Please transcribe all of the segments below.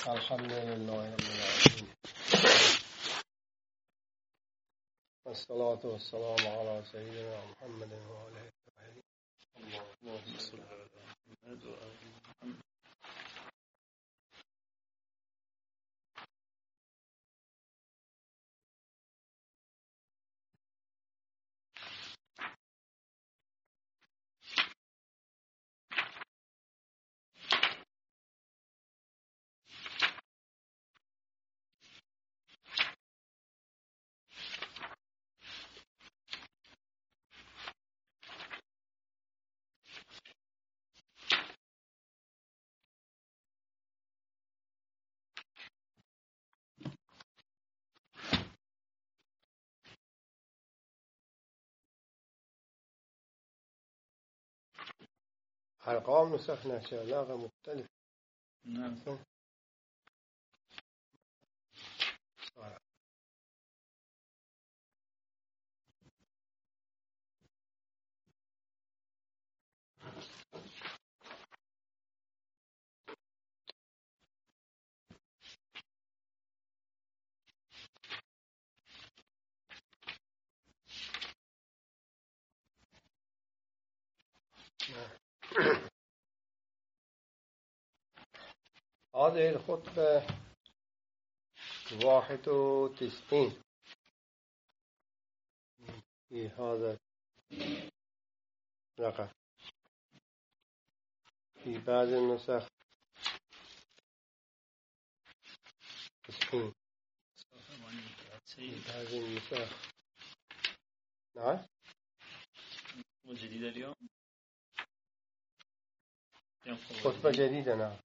الحمد لله رب العالمين والصلاة والسلام على سيدنا محمد وآله الطاهرين. اللهم صل على محمد وآل محمد. أرقام نسخ نشأ مختلف. نعم. هذه الخطبة 91 في هذا الرقم. في بعض النسخ 90. في بعض النسخ. نعم. وجديدة اليوم. خطبة جديدة. نعم.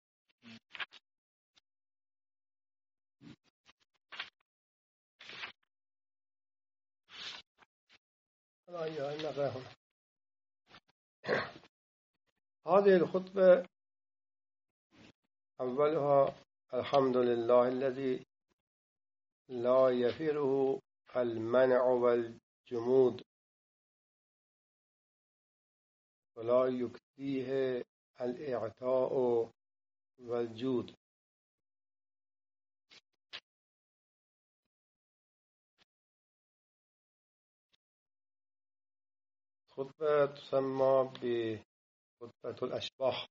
هذه الخطبة أولها الحمد لله الذي لا يفره المنع والجمود ولا يكفيه الإعطاء والجود. خطبة تسمى بخطبة الأشباح.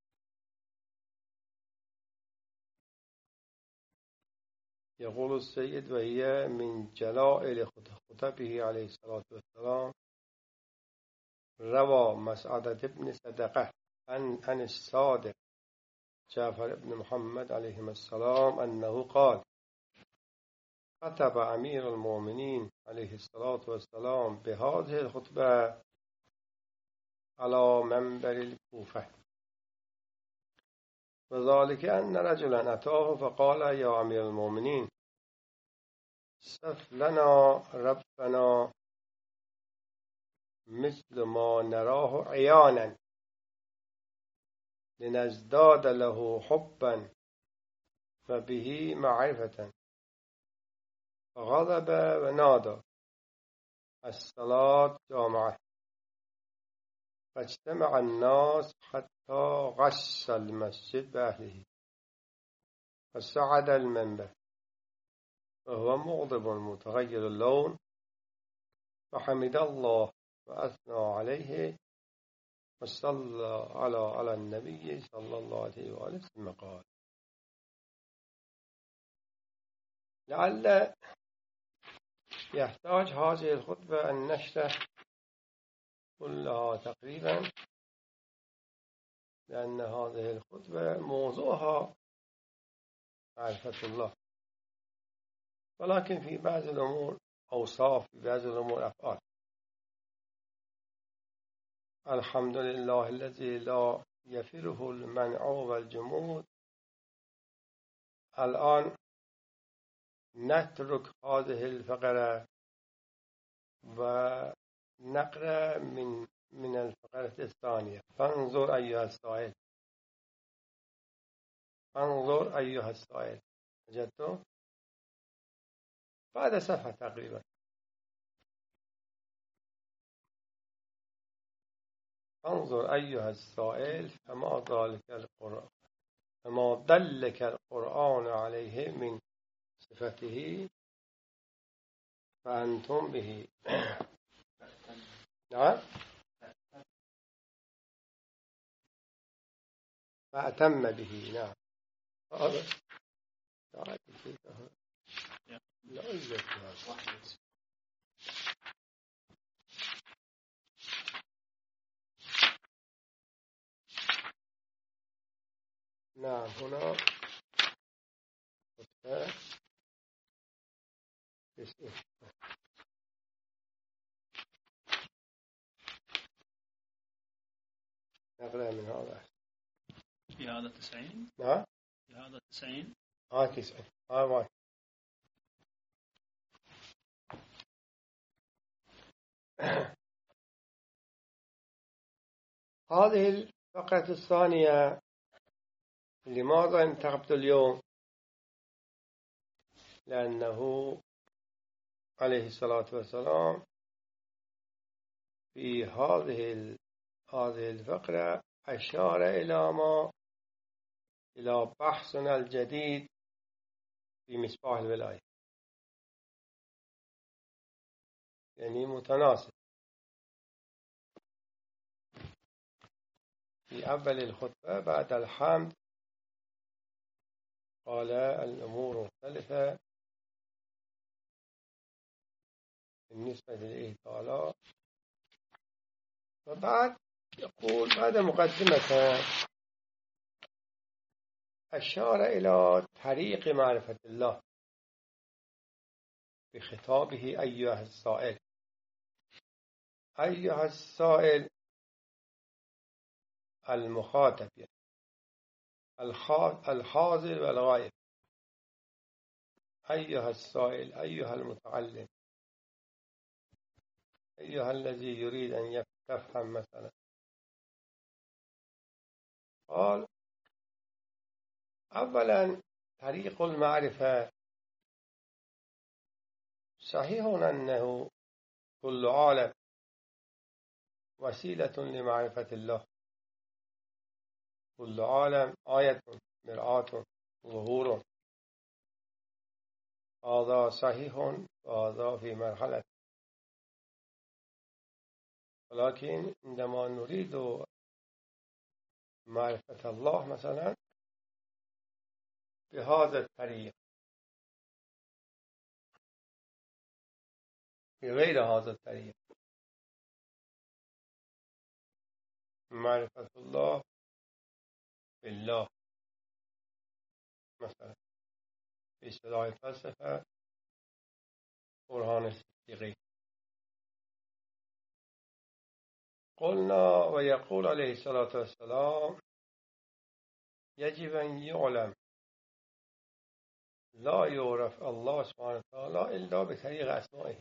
يقول السيد وهي من جلائل خطبه عليه الصلاة والسلام. روى مسعدة بن صدقة عن الصادق جعفر بن محمد عليه السلام أنه قال: خطب أمير المؤمنين عليه الصلاة والسلام بهذه الخطبة على منبر الكوفة، وذلك أن رجلا أتاه فقال: يا أمير المؤمنين، صف لنا ربنا مثل ما نراه عيانا لنزداد له حبا وبه معرفة. فغضب ونادى: الصلاة جامعة. فاجتمع الناس حتى غش المسجد بأهله، فصعد المنبر وهو مغضب متغير اللون، فحمد الله وأثنى عليه وصلى على النبي صلى الله عليه وآله وسلم. قال: لعل يحتاج هذه الخطبة أن نشرح كلها تقريبا، لأن هذه الخطبة موضوعها معرفة الله، ولكن في بعض الأمور أوصاف، في بعض الأمور أفعال. الحمد لله الذي لا يفره المنع والجمود. الآن نترك هذه الفقرة ونقرأ من الفقرة الثانية. فانظر أيها السائل، انظر أيها السائل. وجدتم؟ بعد صفحة تقريبا. انظر أيها السائل فما ذلك القرآن. فما دلك القرآن عليه من صفته فأنتم به. نعم، فأتم به. نعم، هذا لا إلا نعم. هنا نقرأ من هذا. في هذا 90. نعم، في هذا 90. 90. واحد. هذه الفقرة الثانية لماذا انتخبت اليوم؟ لأنه عليه الصلاة والسلام في هذه الفقرة أشار إلى بحثنا الجديد في مصباح الولاية، يعني متناسب. في أول الخطبة بعد الحمد قال الأمور مختلفة بالنسبة لله تعالى، وبعد يقول بعد مقدمة أشار إلى طريق معرفة الله بخطابه أيها السائل. أيها السائل المخاطب، الحاضر والغائب. أيها السائل، أيها المتعلم، أيها الذي يريد أن يفهم مثلا. قال أولا طريق المعرفة. صحيح أنه كل عالم وسيلة لمعرفة الله، كل عالم آية مرآة ظهور، هذا صحيح وهذا في مرحلة. ولكن عندما نريد معرفة الله مثلا بهذا الطريق بغير هذا الطريق، معرفة الله بالله مثلا في اصطلاح الفلسفة برهان الصديقي. قلنا ويقول عليه الصلاة والسلام يجب أن يعلم لا يعرف الله سبحانه وتعالى إلا بطريق أسمائه.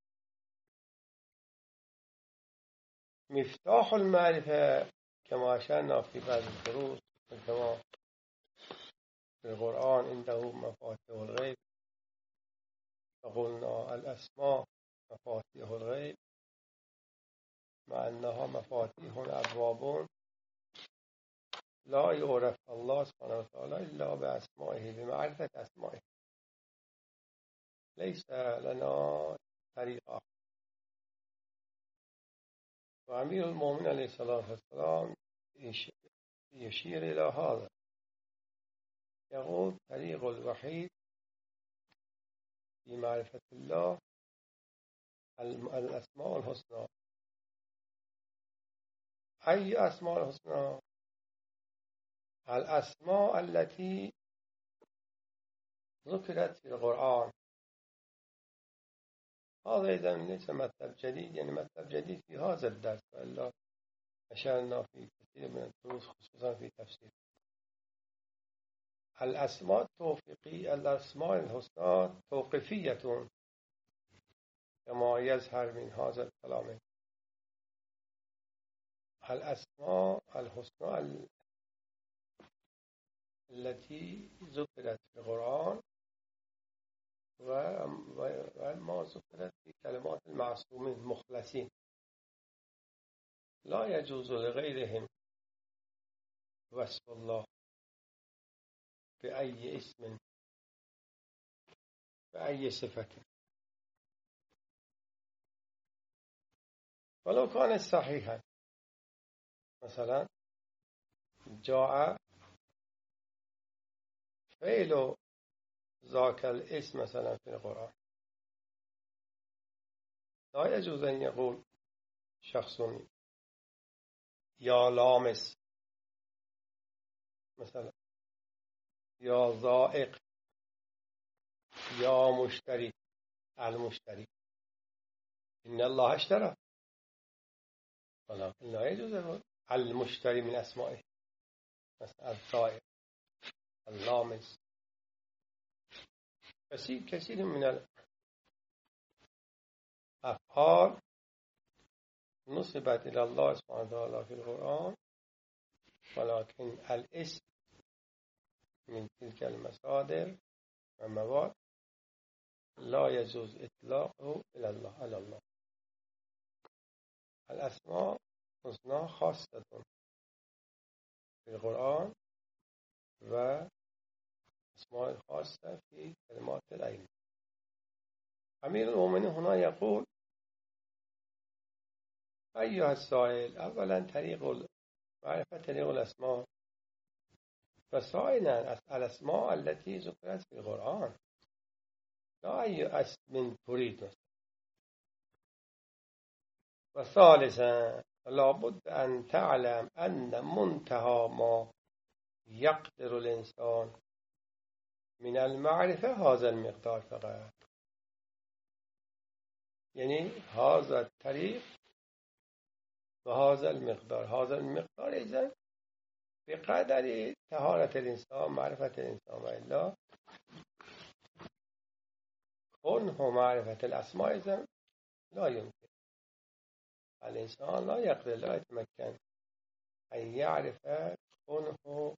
مفتاح المعرفة كما أشرنا في بعض الدروس، كما في القرآن عنده مفاتيح الغيب، فقلنا الأسماء مفاتيح الغيب مع أنها مفاتيح أبواب لا يعرف الله سبحانه وتعالى إلا بأسمائه، بمعرفة أسمائه، ليس لنا طريقة. وأمير المؤمنين عليه الصلاة والسلام يشير إلى هذا، يقول طريق الوحيد في معرفة الله الأسماء الحسنى. أي أسماء الحسنى؟ الأسماء التي ذكرت في القرآن. هذا إذا ليس مطلب جديد، يعني مطلب جديد في هذا الدرس، وإلا أشرنا في كثير من الدروس خصوصا في تفسير. الأسماء التوقيفية، الأسماء الحسنى توقيفية كما يظهر من هذا الكلام. الأسماء الحسنى التي ذكرت في القرآن وما ذكرت في كلمات المعصومين المخلصين، لا يجوز لغيرهم وصف الله بأي اسم بأي صفة ولو كان صحيحا. مثلا جاء فعل ذاك الاسم مثلا في القرآن، لا يجوز أن يقول شخص يا لامس مثلا، يا ذائق، يا مشتري، المشتري. إن الله اشترى، ولكن لا يجوز أن يقول المشتري من أسمائه، مثلا الذائق، اللامس. كثير من الأفعال نسبت إلى الله سبحانه وتعالى في القرآن، ولكن الاسم من تلك المصادر والمواد لا يجوز إطلاقه إلى الله على الله. الأسماء الحسنى خاصة في القرآن وأسماء خاصة في كلمات العلم. أمير المؤمنين هنا يقول: أيها السائل، أولا طريق معرفة طريق الأسماء، وثانيا الأسماء التي ذكرت في القرآن، لا أي اسم تريد. وثالثا لابد أن تعلم أن منتهى ما يقدر الإنسان من المعرفة هذا المقدار فقط، يعني هذا الطريق وهذا المقدار. هذا المقدار إذن بقدر طهارة الإنسان، معرفة الإنسان، وإلا كنه معرفة الأسماء إذن لا يمكن. الإنسان لا يقدر، لا يتمكن أن يعرف كنه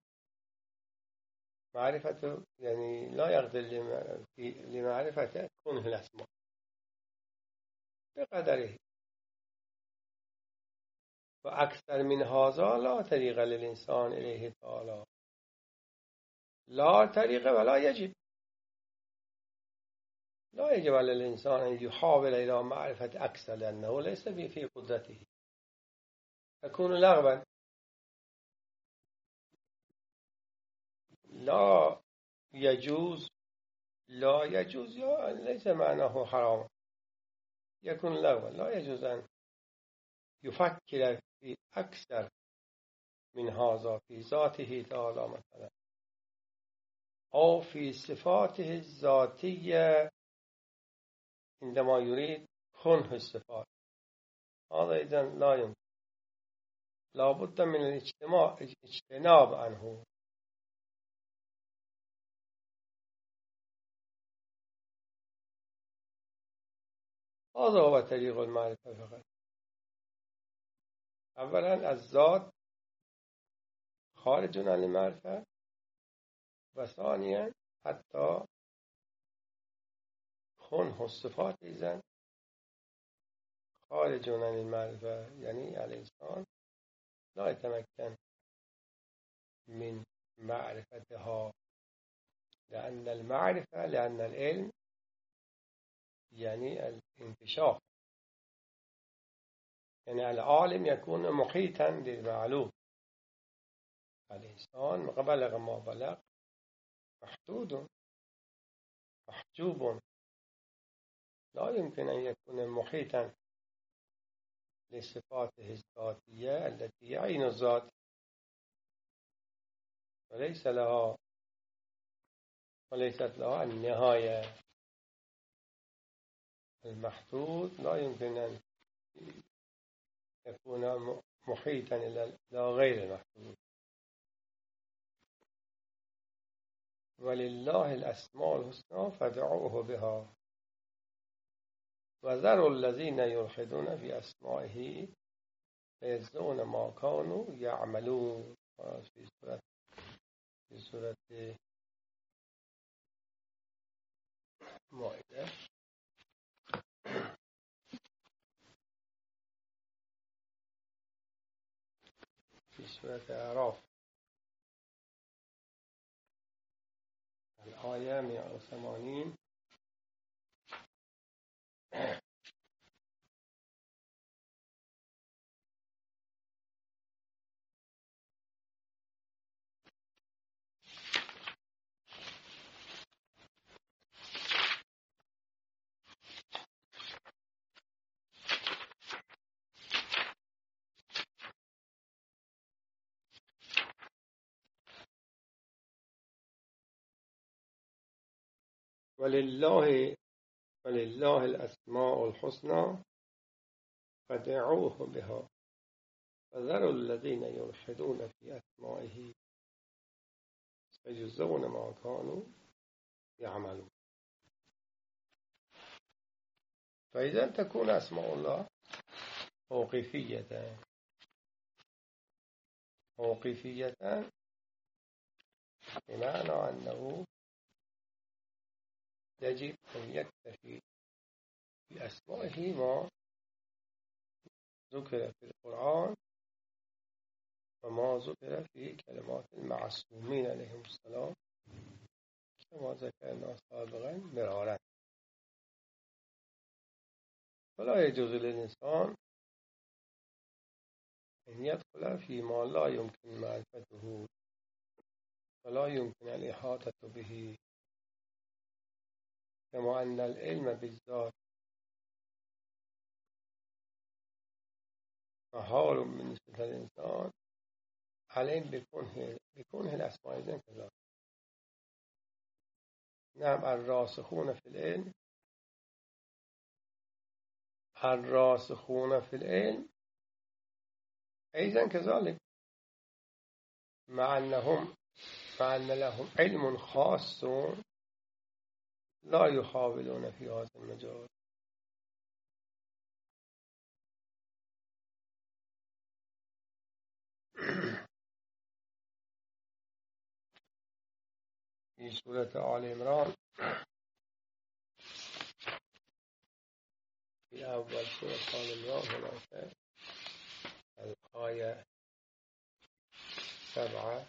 معرفة، يعني لا يقدر لمعرفة كنه الأسماء بقدره. وأكثر من هذا لا طريق للإنسان إليه تعالى، لا طريق ولا يجب. لا يجب على الإنسان أن يحاول إلى معرفة أكثر، لأنه ليس في قدرته، تكون لغوا. لا يجوز، لا يجوز ليس معناه حرام، يكون لغوا. لا يجوز أن يفكر في أكثر من هذا في ذاته تعالى مثلا، أو في صفاته الذاتية عندما يريد كنه الصفات. هذا إذن لا يمكن، لا بد من الاجتناب عنه. هذا هو طريق المعرفة فقط. أولا الذات خارج عن المعرفة، وثانيا حتى كنه الصفات إذن خارج عن المعرفة، يعني الإنسان لا يتمكن من معرفتها، لأن المعرفة، لأن العلم يعني الانكشاف، يعني العالم يكون محيطا للمعلوم. الإنسان ما بلغ ما بلغ محدود محجوب، لا يمكن أن يكون محيطا لصفاته الذاتية التي هي عين الذات وليست لها النهاية. المحدود لا يمكن أن يكون محيطا إلى غير المحدود. ولله الأسماء الحسنى فادعوه بها وذروا الذين يلحدون في أسمائه سيجزون ما كانوا يعملون. في سورة مائدة. في سورة أعراف. آیه 180. ولله الاسماء الحسنى فادعوه بها وذروا الذين يلحدون في اسمائه سيجزون ما كانوا يعملون. فإذا تكون أسماء الله توقيفية بمعنى أنه يجب أن يكتفي بأسمائه ما ذكر في القرآن وما ذكر في كلمات المعصومين عليهم السلام كما ذكرنا سابقا مرارا. فلا يجوز للإنسان أن يدخل فيما لا يمكن معرفته ولا يمكن الإحاطة به، كما أن العلم بالذات محال بالنسبة للإنسان العلم بكونه الأسماء إذن كذلك. نعم الراسخون في العلم أيضا كذلك، مع أن لهم علم خاص لا يحاولون في هذا المجال. في سورة آل عمران في أول سورة آل عمران هناك الآية 7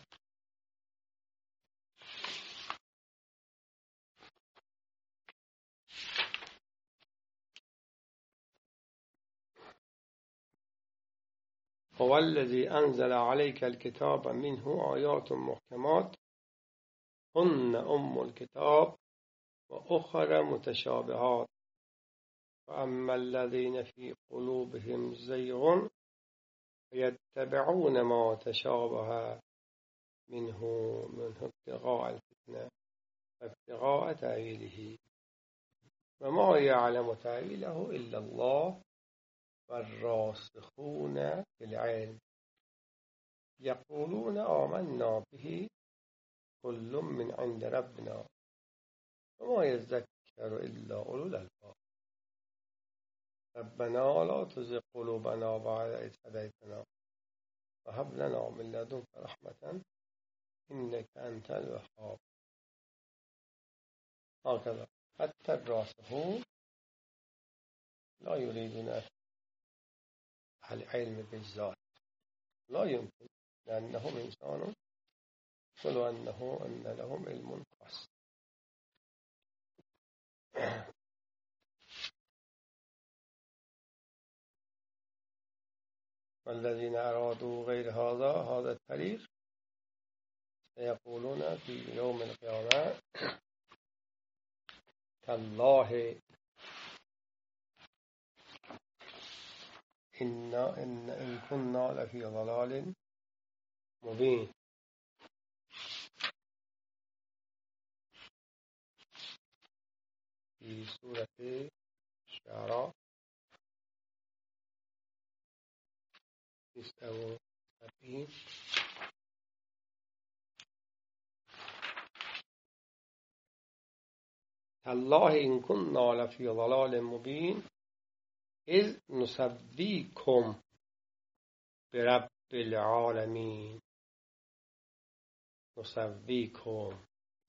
هو الذي أنزل عليك الكتاب منه آيات محكمات هن أم الكتاب وأخر متشابهات فأما الذين في قلوبهم زيغ يتبعون ما تشابه منه ابتغاء الفتنة وابتغاء تأويله وما يعلم تأويله إلا الله والراسخون في العلم يقولون آمنا به كل من عند ربنا وما يذكر إلا أولو الألباب ربنا لا تزغ قلوبنا بعد إذ هديتنا وهب لنا من لدنك رحمة إنك أنت الوهاب. هكذا حتى الراسخون لا يريدون العلم بالذات، لا يمكن، لأنهم إنسان ولو أن لهم علم خاص. والذين أرادوا غير هذا الطريق سيقولون في يوم القيامة تالله إن كنا لفي ضلال مبين. في سورة الشعراء 79 تالله إن كنا لفي ضلال مبين إذ نسويكم برب العالمين. نسويكم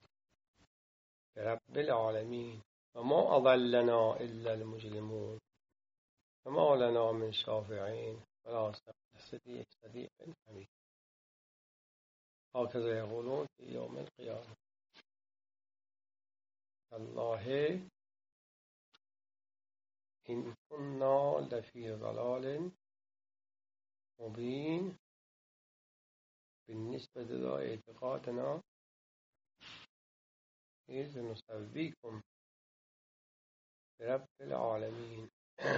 برب العالمين وما أضلنا إلا المجرمون وما لنا من شافعين ولا صديق حميد. هكذا يقولون في يوم القيامة. الله إن كنا لفي ضلال مبين بالنسبة إلى اعتقادنا إذ نسويكم برب العالمين.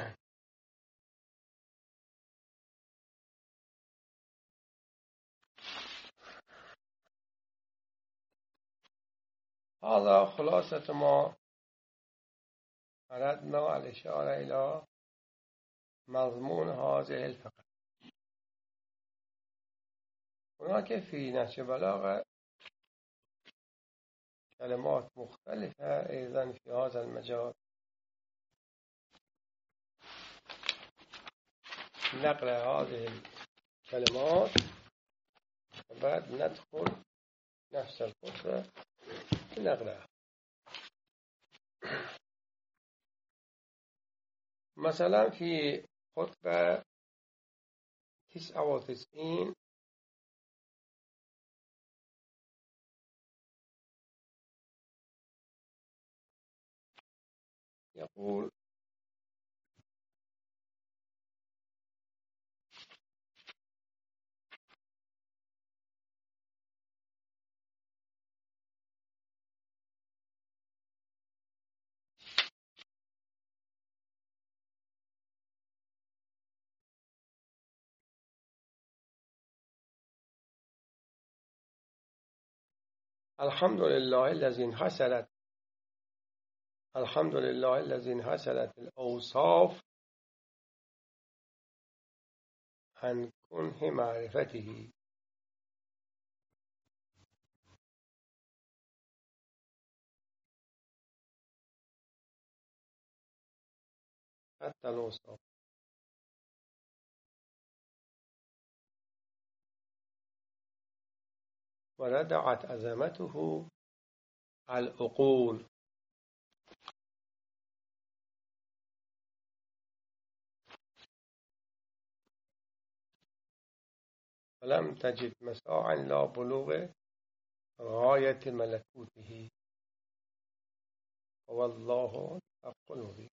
هذا خلاصة ما أردنا الإشارة إلى مضمون هذه الفقرة. هناك في نهج البلاغة كلمات مختلفة أيضا في هذا المجال، نقل هذه الكلمات وبعد ندخل نفس الخطبة نقلها. مثلا في خطبة 99 يقول: الحمد لله الذي انحسرت الأوصاف عن كنه معرفته حتى الأوصاف، وردعت عظمته العقول، ولم تجد مساعا لا بلوغ غاية ملكوته، والله حق المبين.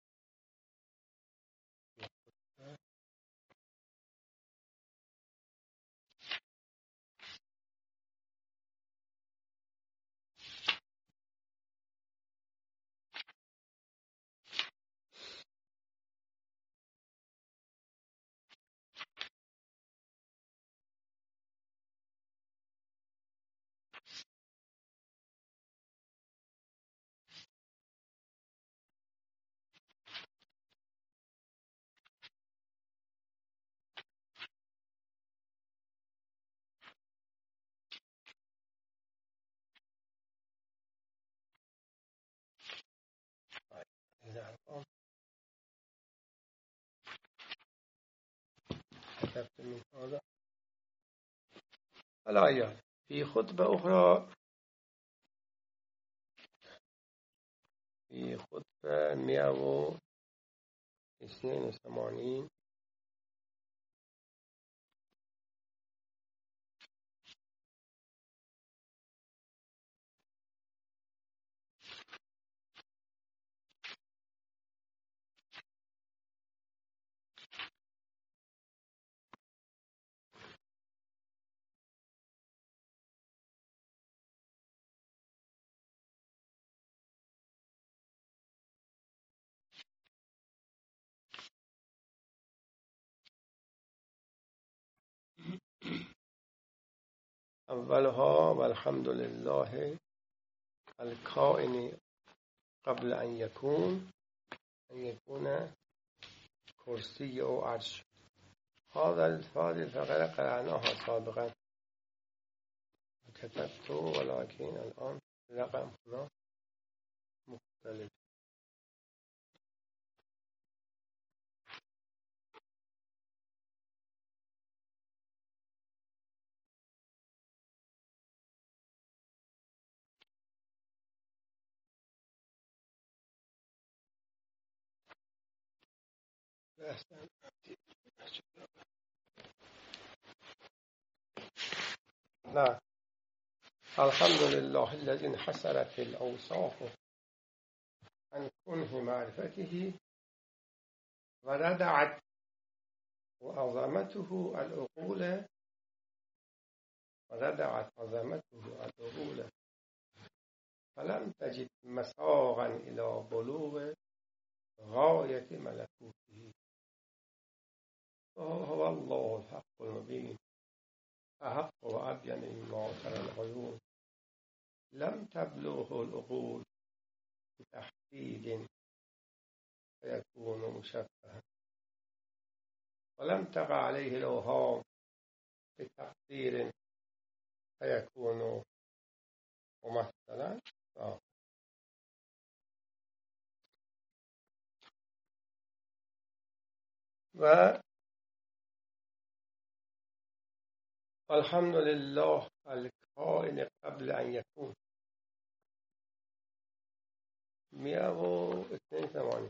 كتبت من هذا الآيات. في خطبة أخرى، في خطبة 182 أولها: والحمد لله الكائن قبل أن يكون كرسي أو عرش. هذه الفقرة قرأناها سابقا كتبت، ولكن الآن رقم هنا مختلف. لا، الحمد لله الذي انحسرت الأوصاف عن کنه معرفته و ردعت عظمته العقول فلم تجد مساغا الى بلوغ غایت ملکوته هو الله الحق المبین احق و ابین ما تری العیون لم تبلغه العقول بتحدید فيكون مشبها ولم تقع عليه الأوهام بتقدير فيكون ممثلا و الحمد لله الكائن قبل أن يكون 182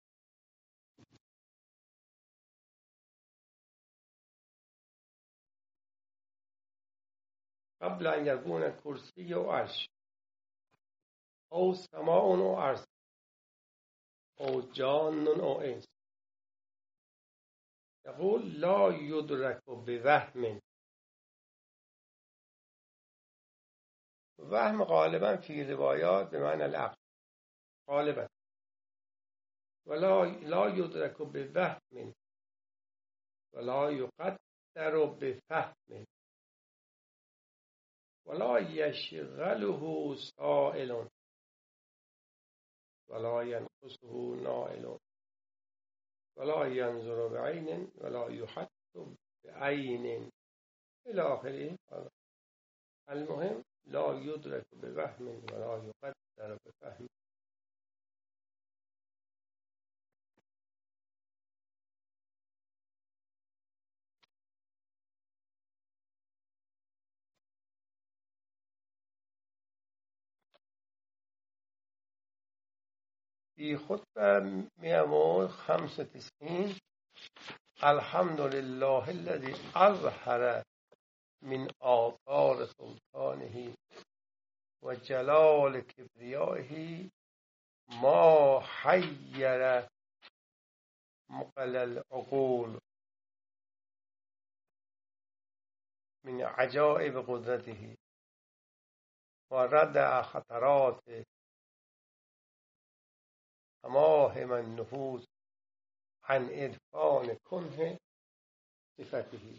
قبل أن يكون كرسي وعرش أو سماء وأرض أو جان أو إنس يقول لا يدرك بوهم وهم غالبا في روایات بمعنى العقل غالبا ولا لا يدرك بوهم ولا يقدر بفهم ولا يشغله سائل ولا ينقصه نائل ولا ينظر بعين ولا يحط بعين إلى آخره. المهم لا يدرك بوهم ولا يقدر بفهم. في خطبة 195 الحمد لله الذي أظهر من آثار سلطانه وجلال كبريائه ما حير مقل العقول من عجائب قدرته وردع خطرات تماهم النفوس عن عرفان کنه صفته.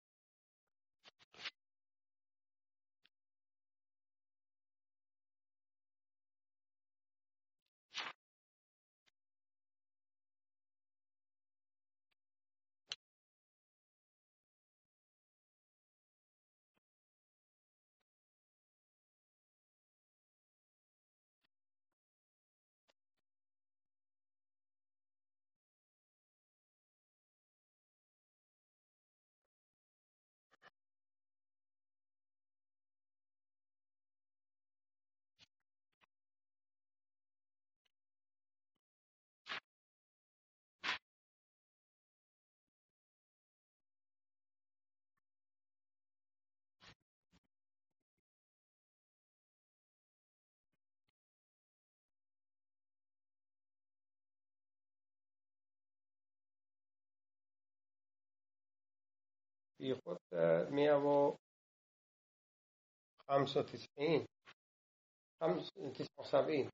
في خطبة 179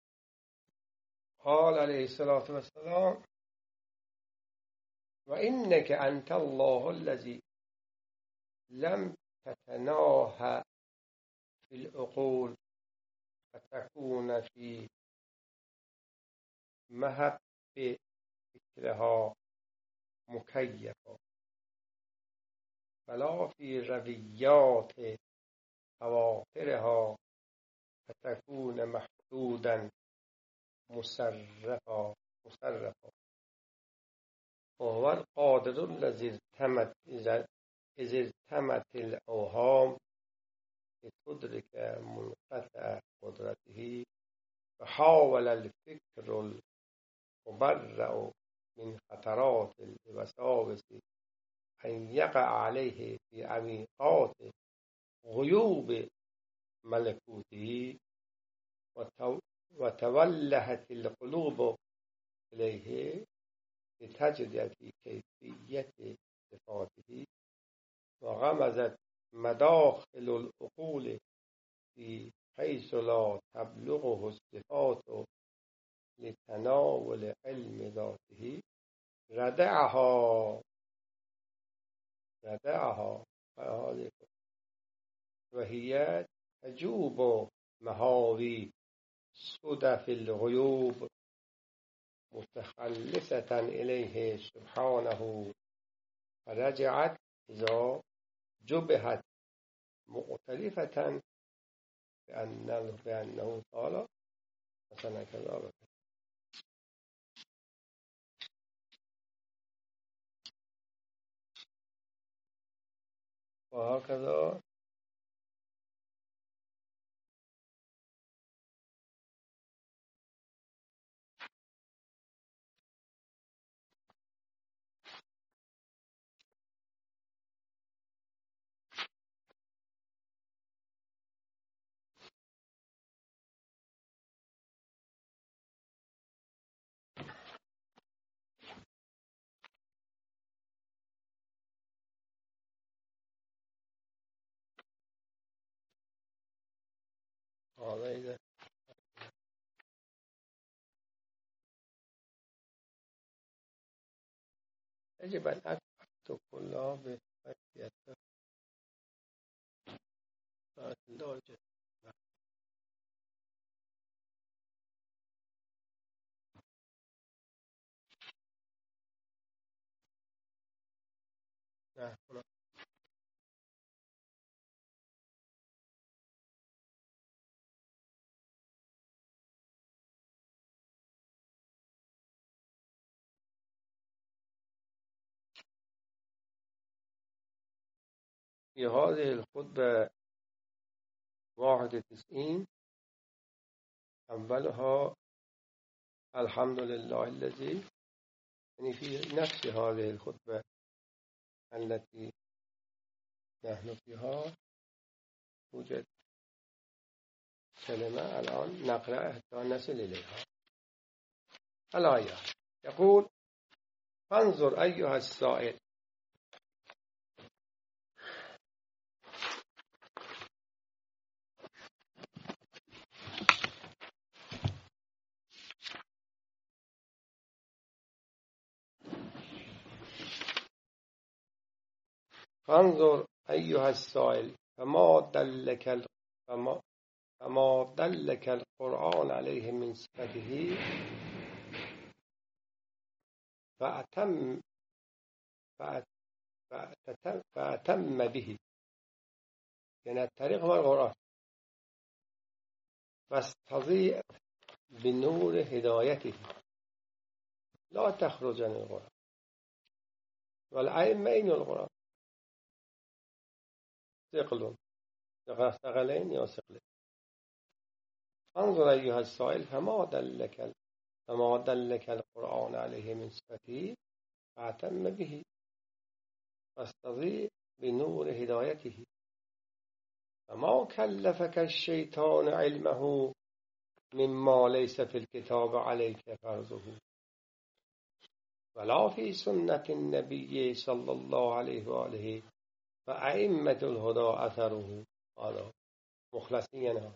قال عليه الصلاة والسلام وإنك أنت الله الذي لم تتناهى في العقول فتكون في مهب فكرها مكيفا ولا في رويات خواطرها فتكون محدودا مصرفا وهو القادر الذي إذ ارتمت الأوهام لتدرك منقطع قدرته فحاول الفكر المبرأ من خطرات الوساوس أن يقع عليه في عميقات غيوب ملكوته و تولهت القلوب إليه لتجرية كيفية صفاته وغمزت مداخل العقول في حيث لا تبلغه الصفات لتناول علم ذاته ردعها وهي تجوب مهاوي صدف الغيوب متخلصة إليه سبحانه فرجعت إذا جبهت مؤتلفة بأنه تعالى مثلا كذا وهكذا. هذا يجب أن أكتب كلها بحيث اللوجة. في هذه الخطبة 91 أولها الحمد لله الذي، يعني في نفس هذه الخطبة التي نحن فيها توجد كلمة الآن نقرأ حتى نصل إليها. الآية يقول: فانظر أيها السائل فانظر أيها السائل فما دلك القرآن عليه من صفته فأتم به، يعني الطريق هو القرآن، فاستضيء بنور هدايته لا تخرج عن القرآن والأئمة من القرآن ثقلين يا ثقلين. انظر أيها السائل فما دلك القرآن عليه من صفته فأتم به فاستضيء بنور هدايته فما كلفك الشيطان علمه مما ليس في الكتاب عليك فرضه ولا في سنة النبي صلى الله عليه وآله فأئمة الهدى أثره. هذا مخلصين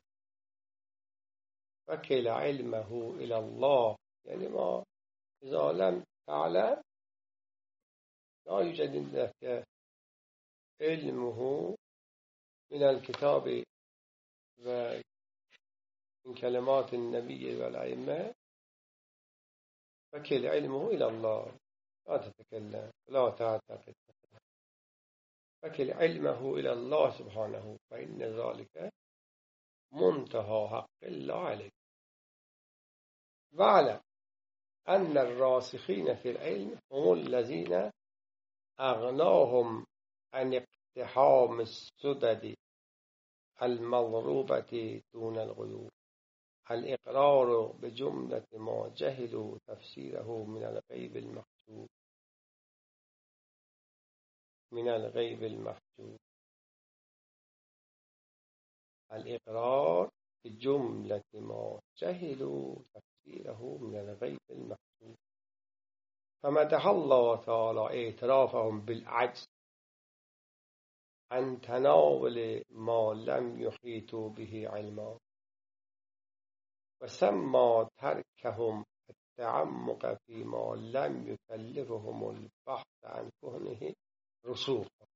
وكل علمه إلى الله، يعني ما إذا لم تعلم لا يوجد عندك علمه من الكتاب ومن كلمات النبي والأئمة، فكل علمه إلى الله، لا تتكلم لا تعتقد، فكل علمه إلى الله سبحانه فإن ذلك منتهى حق الله عليك. واعلم أن الراسخين في العلم هم الذين أغناهم عن اقتحام السدد المضروبة دون الغيوب الإقرار بجملة ما جهلوا تفسيره من الغيب المحجوب الإقرار بجملة ما جهلوا تفسيره من الغيب المكتوب. فمدح الله تعالى اعترافهم بالعجز عن تناول ما لم يحيطوا به علما، وسمى تركهم التعمق فيما لم يكلفهم البحث عن كهنه رسوخا.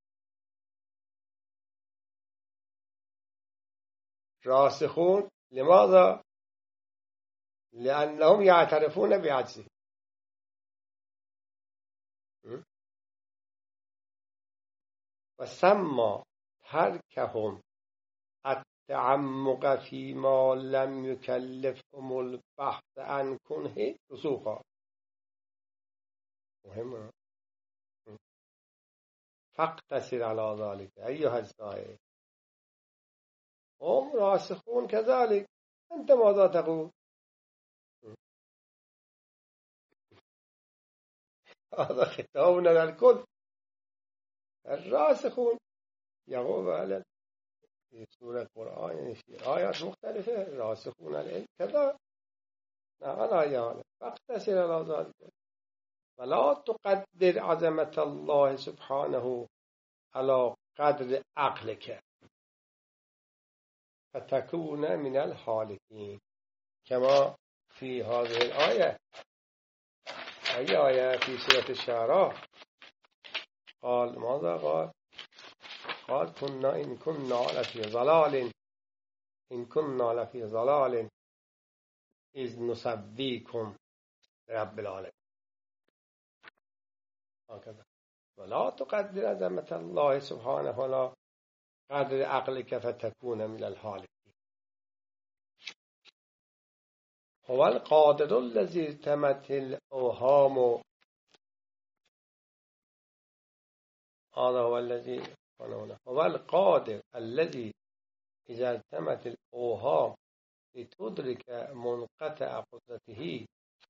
راسخون لماذا؟ لأنهم يعترفون بعجزه. وسمى تركهم التعمق فيما لم يكلفهم البحث عن كنه رسوخا. مهمه. فاقتصر على ذلك أيها السائل. هم راسخون كذلك، أنت ماذا تقول؟ هذا خطابنا للكل. الراسخون يقول على في سورة القرآن، يعني في آيات مختلفة، راسخون العلم كذا. نعم يعني فاقتصر على ذلك ولا تقدر عظمة الله سبحانه على قدر عقلك فتكون من الهالكين، كما في هذه الآية. أي آية؟ في سورة الشعراء. قال ماذا قال؟ قال كنا إن كنا لفي ضلال إذ نسويكم برب العالمين. هكذا. ولا تقدر عظمة الله سبحانه على قدر عقلك فتكون من الهالكين. هو القادر الذي التمت الأوهام. هذا هو الذي هو القادر الذي إذا التمت الأوهام لتدرك منقطع قدرته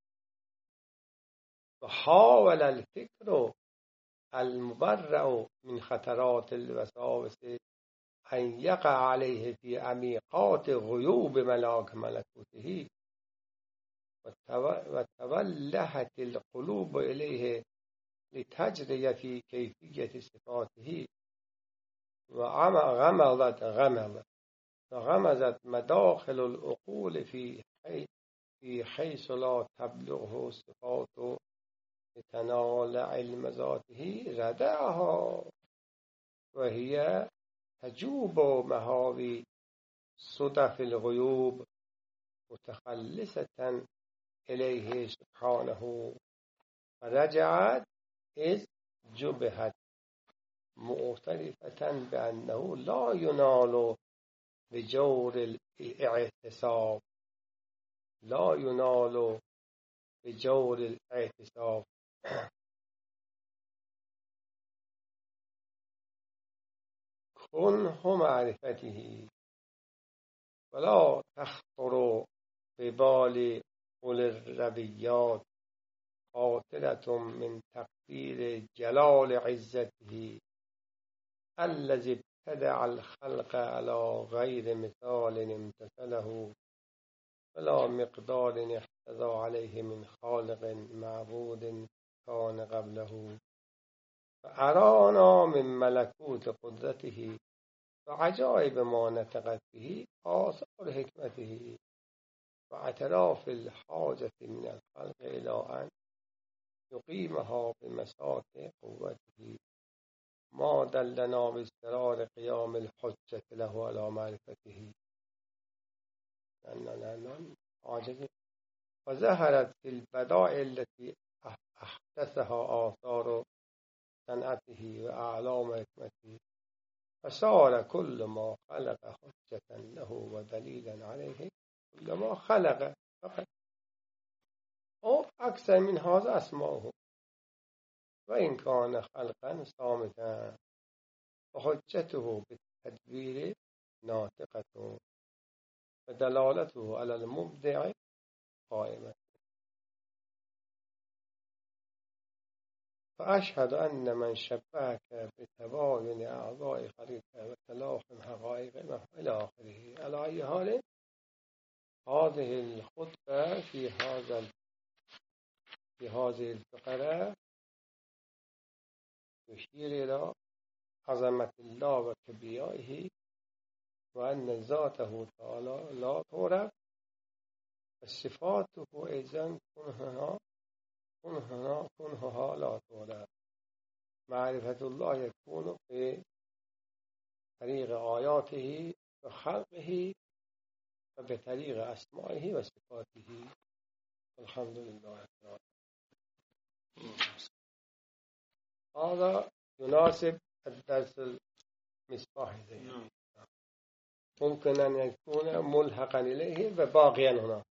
وحاول الفكر المبرأ من خطرات الوساوس أن يقع عليه في عميقات غيوب ملكوته، وتولهت القلوب إليه لتجري في كيفية صفاته، وغمزت مداخل العقول في حيث لا تبلغه صفاته لتنال علم ذاته ردعها، وهي تجوب مهاوي صدف الغيوب متخلصة إليه سبحانه، فرجعت إذ جبهت معترفة بأنه لا ينال بجور الاعتصاب، لا ينال بجور الاعتصاب. كنه معرفته ولا تخطر ببال أولي الربيات خاطرة من تقدير جلال عزته الذي ابتدع الخلق على غير مثال امتثله ولا مقدار احتذى عليه من خالق معبود كان قبله، فأرانا من ملكوت قدرته وعجائب ما نطقت به آثار حكمته واعتراف الحاجة من الخلق إلى أن يقيمها بمساط قوته، ما دلنا باستمرار قيام الحجة له على معرفته لأننا عاجزين. وظهرت في البدائع التي أحدثها آثار صنعته وأعلام حكمته، فصار كل ما خلق حجة له ودليلا عليه، كل ما خلق فقط أو أكثر من هذا أسماؤه، وإن كان خلقا صامتا وحجته بالتدبير ناطقة ودلالته على المبدع قائمة. فأشهد أن من شبهك بتباين أعضاء خليقة وتلاحم حقائق إلى آخره. على أي حال هذه الخطبة في هذه الفقرة يشير إلى عظمة الله وكبريائه وأن ذاته تعالى لا تعرف وصفاته أيضا كنهها لا تعرف. معرفة الله يكون بطريق آياته وخلقه وبطريق أسمائه وصفاته. الحمد لله. هذا يناسب الدرس المصباح ذي. ممكن أن يكون ملحقا إليه وباقيا هنا.